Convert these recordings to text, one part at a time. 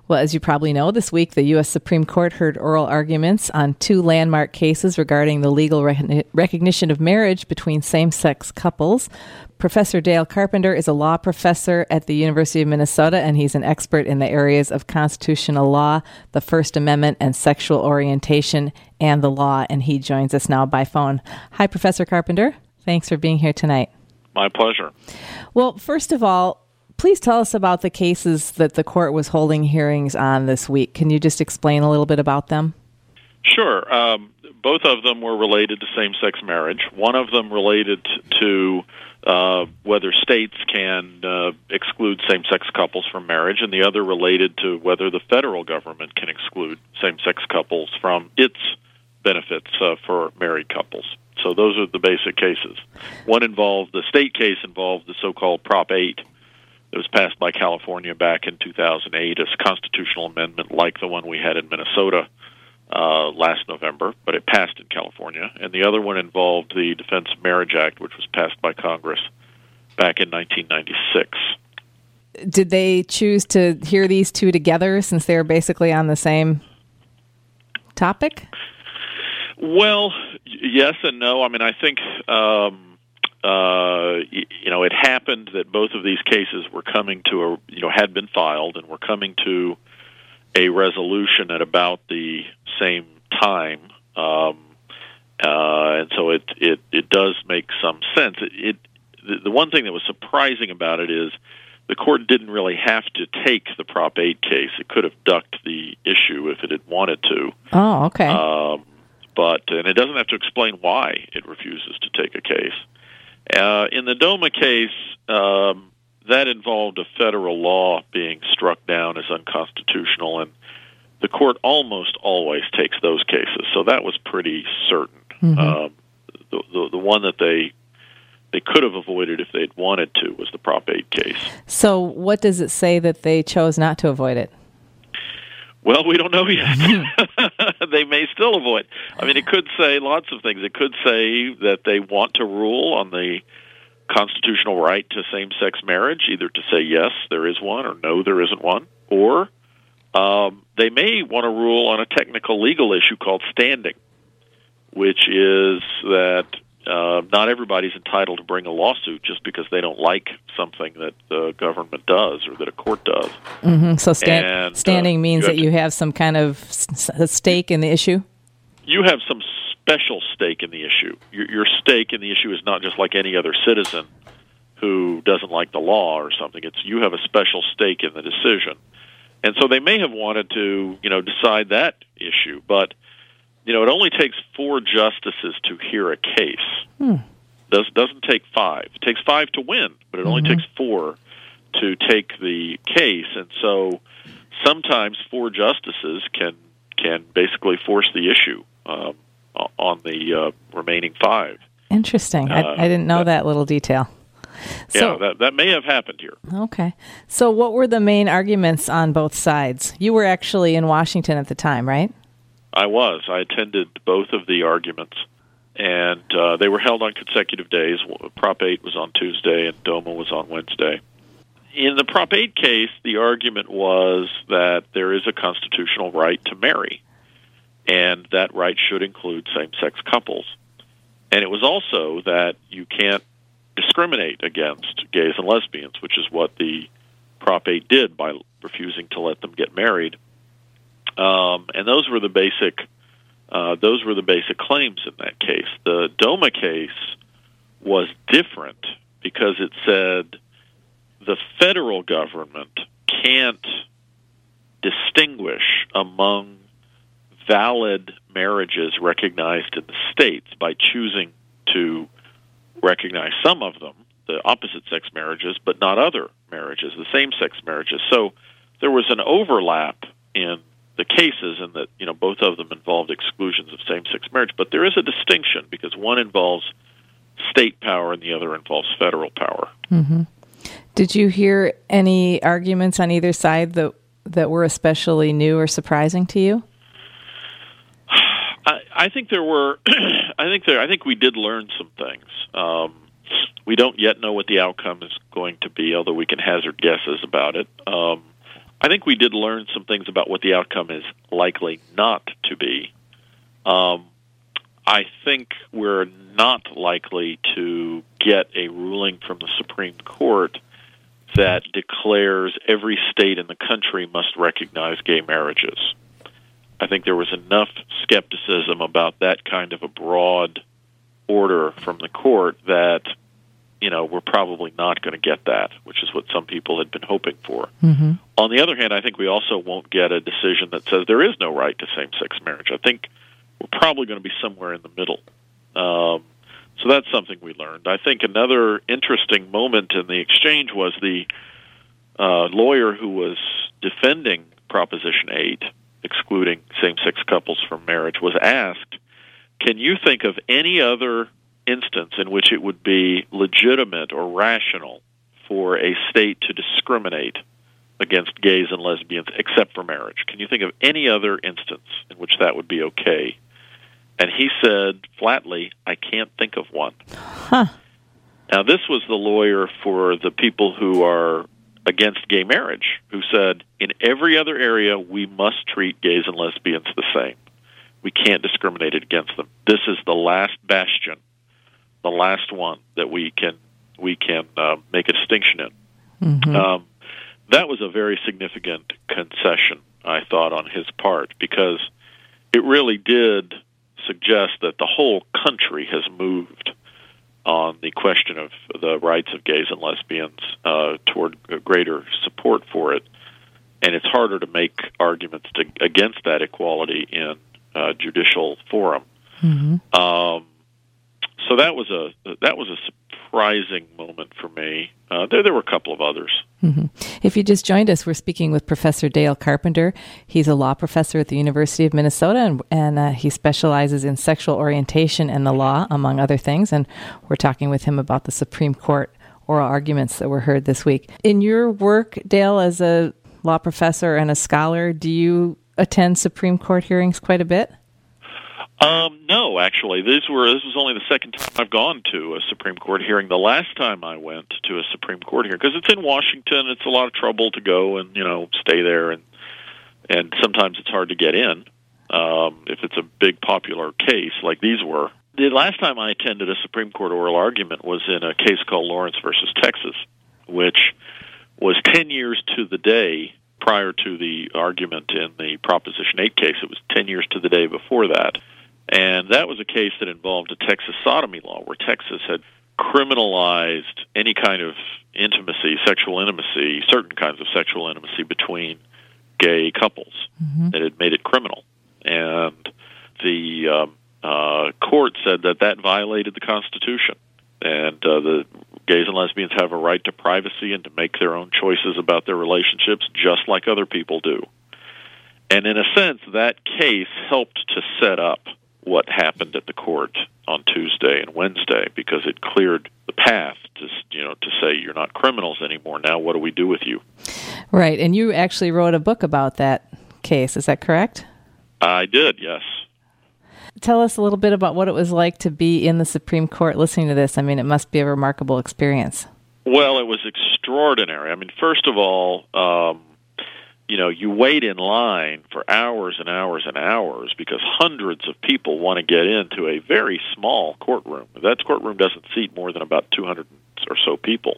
Well, as you probably know, this week the U.S. Supreme Court heard oral arguments on two landmark cases regarding the legal recognition of marriage between same-sex couples. Professor Dale Carpenter is a law professor at the University of Minnesota, and he's an expert in the areas of constitutional law, the First Amendment, and sexual orientation and the law, and he joins us now by phone. Hi, Professor Carpenter. Thanks for being here tonight. My pleasure. Well, first of all, please tell us about the cases that the court was holding hearings on this week. Can you just explain a little bit about them? Sure. Both of them were related to same-sex marriage. One of them related to whether states can exclude same-sex couples from marriage, and the other related to whether the federal government can exclude same-sex couples from its benefits for married couples. So those are the basic cases. The state case involved the so-called Prop 8. It was passed by California back in 2008 as a constitutional amendment like the one we had in Minnesota last November, but it passed in California. And the other one involved the Defense of Marriage Act, which was passed by Congress back in 1996. Did they choose to hear these two together since they're basically on the same topic? Well, yes and no. I mean, I think it happened that both of these cases were coming to had been filed and were coming to a resolution at about the same time, and so it does make some sense. The one thing that was surprising about it is the court didn't really have to take the Prop 8 case. It could have ducked the issue if it had wanted to. Oh, okay. And it doesn't have to explain why it refuses to take a case. In the DOMA case, that involved a federal law being struck down as unconstitutional, and the court almost always takes those cases, so that was pretty certain. Mm-hmm. The one that they could have avoided if they'd wanted to was the Prop 8 case. So what does it say that they chose not to avoid it? Well, we don't know yet. They may still avoid. I mean, it could say lots of things. It could say that they want to rule on the constitutional right to same-sex marriage, either to say yes, there is one, or no, there isn't one. Or they may want to rule on a technical legal issue called standing, which is that not everybody's entitled to bring a lawsuit just because they don't like something that the government does or that a court does. Mm-hmm. So standing means that you have some kind of stake in the issue? You have some special stake in the issue. Your stake in the issue is not just like any other citizen who doesn't like the law or something. You have a special stake in the decision. And so they may have wanted to, decide that issue, but it only takes 4 justices to hear a case. Doesn't take 5. It takes 5 to win, but it only takes 4 to take the case. And so sometimes 4 justices can basically force the issue on the remaining 5. Interesting. I didn't know that little detail. So, yeah, that may have happened here. Okay. So what were the main arguments on both sides? You were actually in Washington at the time, right? I was. I attended both of the arguments, and they were held on consecutive days. Prop 8 was on Tuesday, and DOMA was on Wednesday. In the Prop 8 case, the argument was that there is a constitutional right to marry, and that right should include same-sex couples. And it was also that you can't discriminate against gays and lesbians, which is what the Prop 8 did by refusing to let them get married. And those were the basic claims in that case. The DOMA case was different because it said the federal government can't distinguish among valid marriages recognized in the states by choosing to recognize some of them, the opposite-sex marriages, but not other marriages, the same-sex marriages. So there was an overlap in the cases, and that both of them involved exclusions of same-sex marriage, but there is a distinction because one involves state power and the other involves federal power. Mm-hmm. Did you hear any arguments on either side that were especially new or surprising to you? I think there were. I think we did learn some things. We don't yet know what the outcome is going to be, although we can hazard guesses about it. I think we did learn some things about what the outcome is likely not to be. I think we're not likely to get a ruling from the Supreme Court that declares every state in the country must recognize gay marriages. I think there was enough skepticism about that kind of a broad order from the court that, we're probably not going to get that, which is what some people had been hoping for. Mm-hmm. On the other hand, I think we also won't get a decision that says there is no right to same-sex marriage. I think we're probably going to be somewhere in the middle. So that's something we learned. I think another interesting moment in the exchange was the lawyer who was defending Proposition 8, excluding same-sex couples from marriage, was asked, can you think of any other instance in which it would be legitimate or rational for a state to discriminate against gays and lesbians except for marriage? Can you think of any other instance in which that would be okay? And he said flatly, I can't think of one. Huh. Now, this was the lawyer for the people who are against gay marriage, who said, in every other area, we must treat gays and lesbians the same. We can't discriminate against them. This is the last bastion, the last one that we can make a distinction in. Mm-hmm. That was a very significant concession, I thought, on his part, because it really did suggest that the whole country has moved on the question of the rights of gays and lesbians toward greater support for it. And it's harder to make arguments against that equality in judicial forum. Mm-hmm. So that was a surprising moment for me. There were a couple of others. Mm-hmm. If you just joined us, we're speaking with Professor Dale Carpenter. He's a law professor at the University of Minnesota, and he specializes in sexual orientation and the law, among other things. And we're talking with him about the Supreme Court oral arguments that were heard this week. In your work, Dale, as a law professor and a scholar, do you attend Supreme Court hearings quite a bit? No, actually. This was only the second time I've gone to a Supreme Court hearing. The last time I went to a Supreme Court hearing, because it's in Washington, it's a lot of trouble to go and, stay there, and sometimes it's hard to get in if it's a big popular case like these were. The last time I attended a Supreme Court oral argument was in a case called Lawrence versus Texas, which was 10 years to the day prior to the argument in the Proposition 8 case. It was 10 years to the day before that. And that was a case that involved a Texas sodomy law, where Texas had criminalized any kind of intimacy, sexual intimacy, certain kinds of sexual intimacy between gay couples. Mm-hmm. It had made it criminal. And the court said that violated the Constitution. And the gays and lesbians have a right to privacy and to make their own choices about their relationships, just like other people do. And in a sense, that case helped to set up what happened at the court on Tuesday and Wednesday, because it cleared the path to say you're not criminals anymore. Now what do we do with you? Right, and you actually wrote a book about that case. Is that correct? I did, yes. Tell us a little bit about what it was like to be in the Supreme Court listening to this. I mean, it must be a remarkable experience. Well, it was extraordinary. I mean, first of all, you wait in line for hours and hours and hours because hundreds of people want to get into a very small courtroom. That courtroom doesn't seat more than about 200 or so people.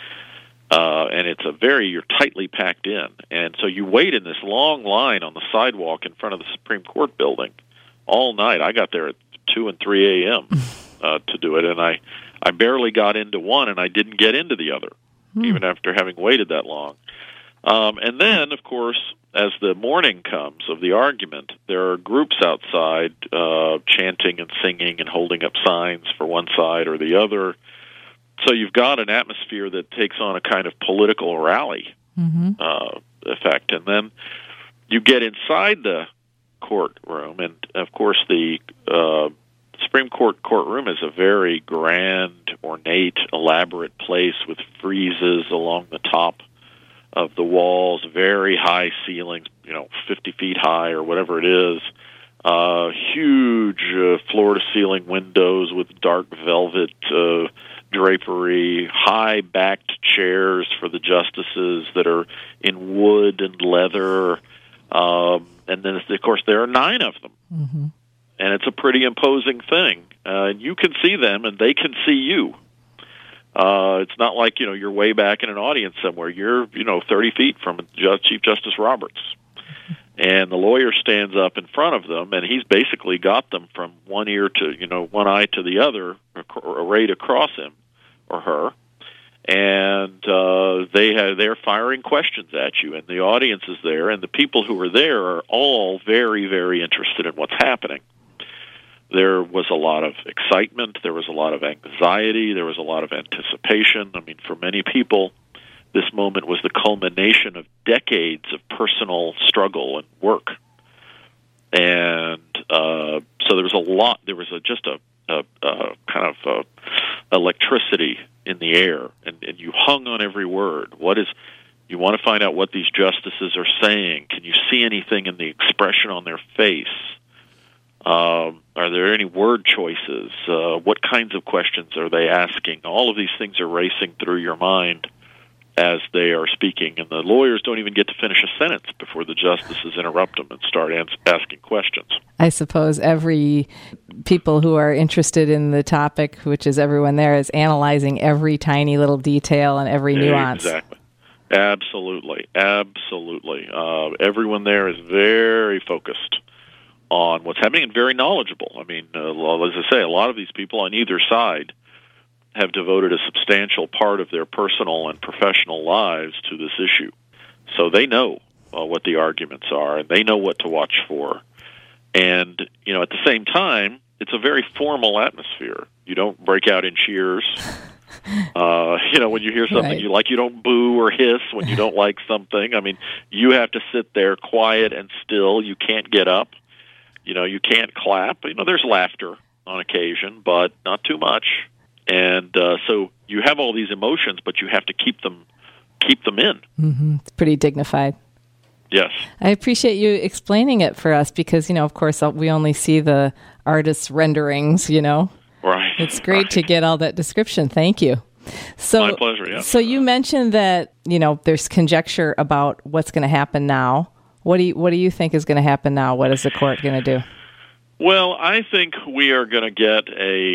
And you're tightly packed in. And so you wait in this long line on the sidewalk in front of the Supreme Court building all night. I got there at 2 and 3 a.m. To do it, and I barely got into one, and I didn't get into the other, even after having waited that long. And then, of course, as the morning comes of the argument, there are groups outside chanting and singing and holding up signs for one side or the other. So you've got an atmosphere that takes on a kind of political rally effect. And then you get inside the courtroom, and, of course, the Supreme Court courtroom is a very grand, ornate, elaborate place with friezes along the top of the walls, very high ceilings, 50 feet high or whatever it is, huge floor-to-ceiling windows with dark velvet drapery, high-backed chairs for the justices that are in wood and leather. And then, of course, there are 9 of them. Mm-hmm. And it's a pretty imposing thing. You can see them, and they can see you. It's not like, you're way back in an audience somewhere. You're, 30 feet from Chief Justice Roberts. And the lawyer stands up in front of them, and he's basically got them from one ear to, one eye to the other, arrayed across him or her. And they're firing questions at you, and the audience is there, and the people who are there are all very, very interested in what's happening. There was a lot of excitement. There was a lot of anxiety. There was a lot of anticipation. I mean, for many people, this moment was the culmination of decades of personal struggle and work. And so there was a lot. There was just a kind of electricity in the air, and you hung on every word. You want to find out what these justices are saying. Can you see anything in the expression on their face? Are there any word choices? What kinds of questions are they asking? All of these things are racing through your mind as they are speaking, and the lawyers don't even get to finish a sentence before the justices interrupt them and start asking questions. I suppose every people who are interested in the topic, which is everyone there, is analyzing every tiny little detail and every nuance. Exactly. Absolutely. Everyone there is very focused on what's happening and very knowledgeable. I mean, as I say, a lot of these people on either side have devoted a substantial part of their personal and professional lives to this issue. So they know what the arguments are, and they know what to watch for. And, at the same time, it's a very formal atmosphere. You don't break out in cheers. When you hear something you like, you don't boo or hiss when you don't like something. I mean, you have to sit there quiet and still. You can't get up. You can't clap. There's laughter on occasion, but not too much. And so you have all these emotions, but you have to keep them in. Mm-hmm. It's pretty dignified. Yes. I appreciate you explaining it for us because, of course, we only see the artist's renderings, Right. It's great to get all that description. Thank you. So, my pleasure, yeah. So you mentioned that, there's conjecture about what's going to happen now. What do you think is going to happen now? What is the court going to do? Well, I think we are going to get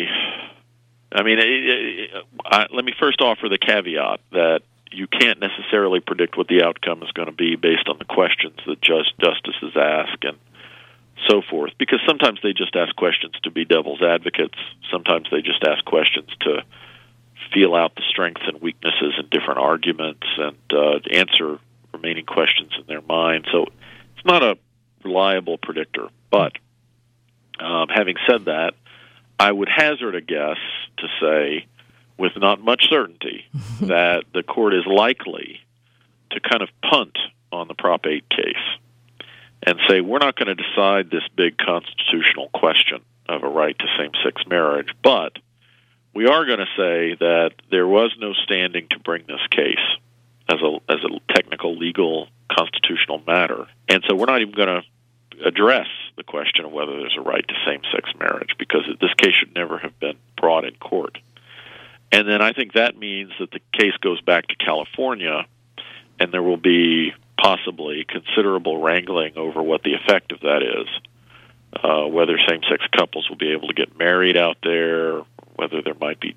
let me first offer the caveat that you can't necessarily predict what the outcome is going to be based on the questions that justices ask and so forth, because sometimes they just ask questions to be devil's advocates. Sometimes they just ask questions to feel out the strengths and weaknesses in different arguments and answer remaining questions in their mind. So it's not a reliable predictor. But having said that, I would hazard a guess to say, with not much certainty, that the court is likely to kind of punt on the Prop 8 case and say, we're not going to decide this big constitutional question of a right to same-sex marriage, but we are going to say that there was no standing to bring this case as a technical, legal, constitutional matter. And so we're not even going to address the question of whether there's a right to same-sex marriage, because this case should never have been brought in court. And then I think that means that the case goes back to California, and there will be possibly considerable wrangling over what the effect of that is, whether same-sex couples will be able to get married out there, whether there might be,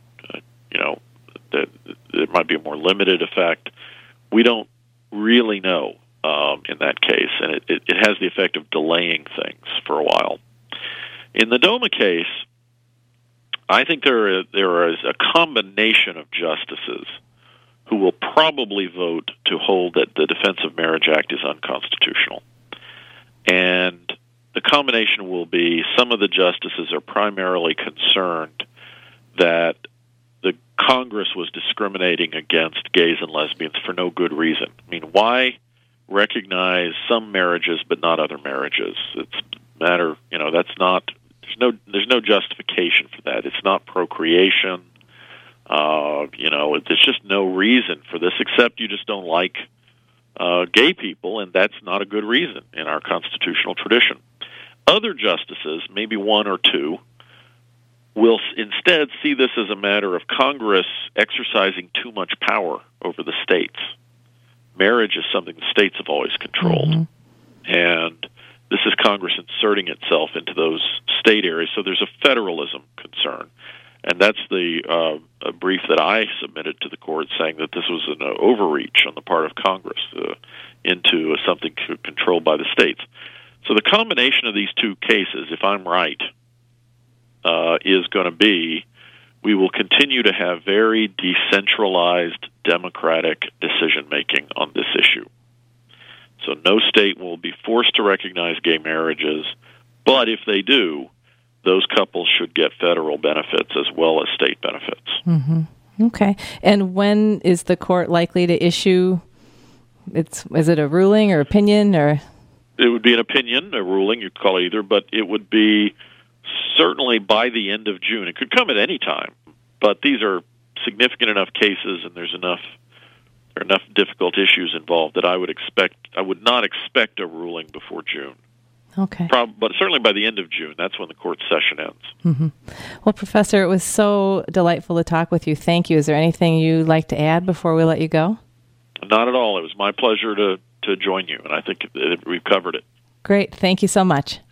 there might be a more limited effect. We don't really know in that case, and it has the effect of delaying things for a while. In the DOMA case, I think there is a combination of justices who will probably vote to hold that the Defense of Marriage Act is unconstitutional. And the combination will be some of the justices are primarily concerned that the Congress was discriminating against gays and lesbians for no good reason. I mean, why recognize some marriages but not other marriages? It's a matter, that's not, there's no justification for that. It's not procreation. There's just no reason for this except you just don't like gay people, and that's not a good reason in our constitutional tradition. Other justices, maybe one or two, will instead see this as a matter of Congress exercising too much power over the states. Marriage is something the states have always controlled, and this is Congress inserting itself into those state areas. So there's a federalism concern, and that's the brief that I submitted to the court saying that this was an overreach on the part of Congress into something controlled by the states. So the combination of these two cases, if I'm right, is going to be we will continue to have very decentralized democratic decision-making on this issue. So no state will be forced to recognize gay marriages, but if they do, those couples should get federal benefits as well as state benefits. Mm-hmm. Okay. And when is the court likely to issue? Is it a ruling or opinion or? It would be an opinion, a ruling, you could call it either, but it would be certainly by the end of June. It could come at any time, but these are significant enough cases, and there are enough difficult issues involved that I would not expect a ruling before June. Okay. But certainly by the end of June, that's when the court session ends. Mm-hmm. Well, Professor, it was so delightful to talk with you. Thank you. Is there anything you'd like to add before we let you go? Not at all. It was my pleasure to join you, and I think we've covered it. Great. Thank you so much.